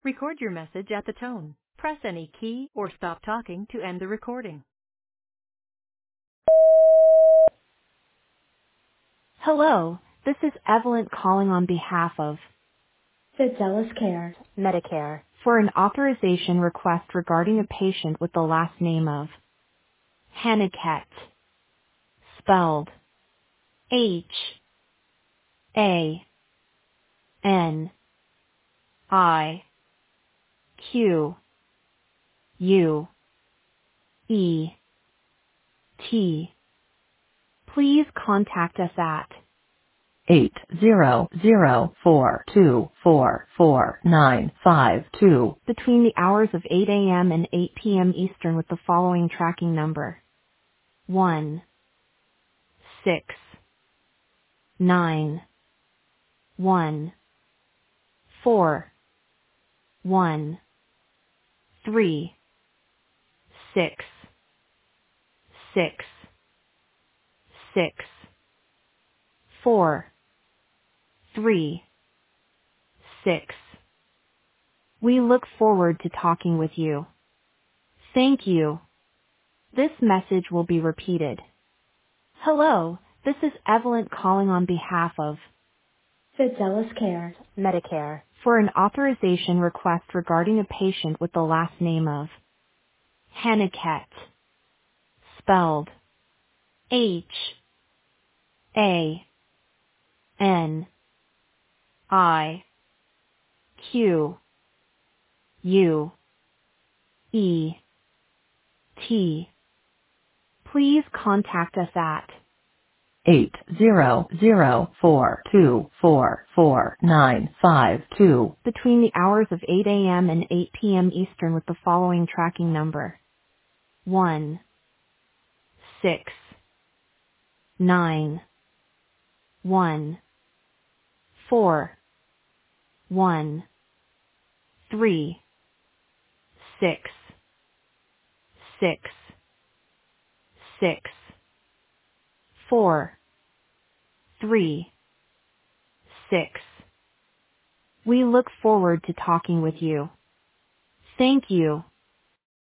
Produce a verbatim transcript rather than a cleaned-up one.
Record your message at the tone. Press any key or stop talking to end the recording. Hello, this is Evelyn calling on behalf of Fidelis Care, Medicare, for an authorization request regarding a patient with the last name of Haniket, spelled H A N I Q U E T. Please contact us at eight zero zero four two four four nine five two between the hours of eight a.m. and eight p.m. Eastern with the following tracking number: one six nine one four one three six six six four three six. We look forward to talking with you. Thank you. This message will be repeated. Hello, this is Evelyn calling on behalf of Fidelis Care, Medicare, for an authorization request regarding a patient with the last name of Haniket, spelled H A N I Q U E T. Please contact us at eight zero zero four two four four nine five two between the hours of eight a.m. and eight p.m. Eastern with the following tracking number: one six nine one four one three six six six four three six. We look forward to talking with you. Thank you.